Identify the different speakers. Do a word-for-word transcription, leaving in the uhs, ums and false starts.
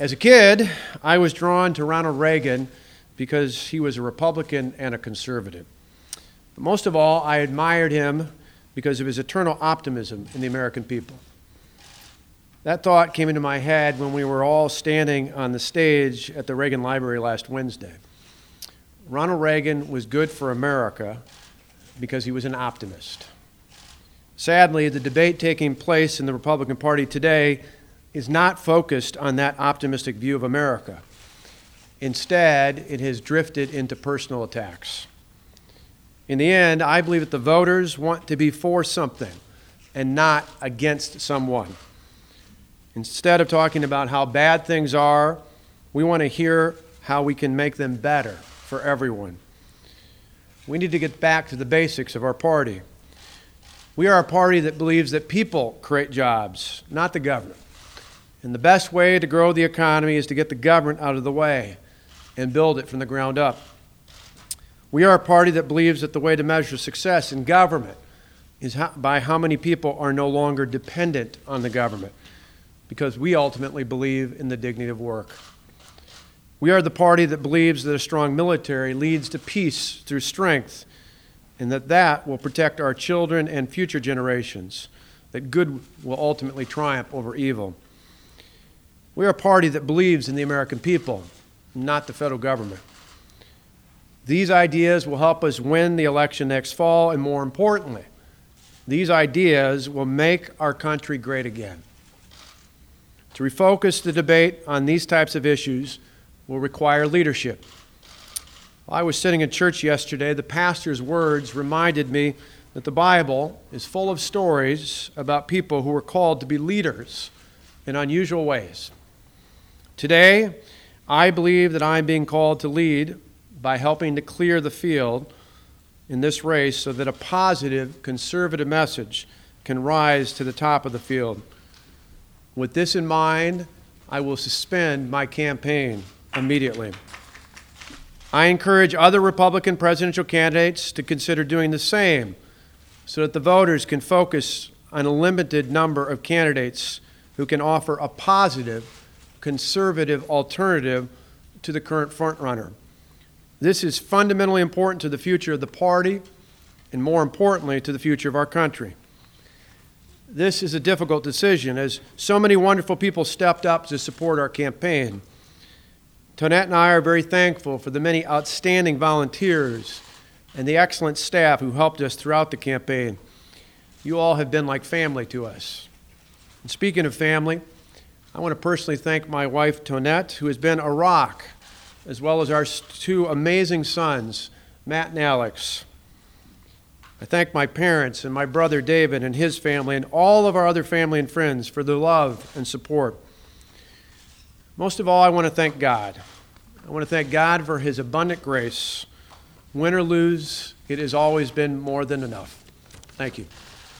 Speaker 1: As a kid, I was drawn to Ronald Reagan because he was a Republican and a conservative. But most of all, I admired him because of his eternal optimism in the American people. That thought came into my head when we were all standing on the stage at the Reagan Library last Wednesday. Ronald Reagan was good for America because he was an optimist. Sadly, the debate taking place in the Republican Party today is not focused on that optimistic view of America. Instead, it has drifted into personal attacks. In the end, I believe that the voters want to be for something and not against someone. Instead of talking about how bad things are, we want to hear how we can make them better for everyone. We need to get back to the basics of our party. We are a party that believes that people create jobs, not the government. And the best way to grow the economy is to get the government out of the way and build it from the ground up. We are a party that believes that the way to measure success in government is how, by how many people are no longer dependent on the government, because we ultimately believe in the dignity of work. We are the party that believes that a strong military leads to peace through strength, and that that will protect our children and future generations, that good will ultimately triumph over evil. We are a party that believes in the American people, not the federal government. These ideas will help us win the election next fall, and more importantly, these ideas will make our country great again. To refocus the debate on these types of issues will require leadership. While I was sitting in church yesterday, the pastor's words reminded me that the Bible is full of stories about people who were called to be leaders in unusual ways. Today, I believe that I'm being called to lead by helping to clear the field in this race so that a positive, conservative message can rise to the top of the field. With this in mind, I will suspend my campaign immediately. I encourage other Republican presidential candidates to consider doing the same so that the voters can focus on a limited number of candidates who can offer a positive, conservative alternative to the current frontrunner. This is fundamentally important to the future of the party and, more importantly, to the future of our country. This is a difficult decision, as so many wonderful people stepped up to support our campaign. Tonette and I are very thankful for the many outstanding volunteers and the excellent staff who helped us throughout the campaign. You all have been like family to us. And speaking of family, I want to personally thank my wife, Tonette, who has been a rock, as well as our two amazing sons, Matt and Alex. I thank my parents and my brother David and his family and all of our other family and friends for their love and support. Most of all, I want to thank God. I want to thank God for His abundant grace. Win or lose, it has always been more than enough. Thank you.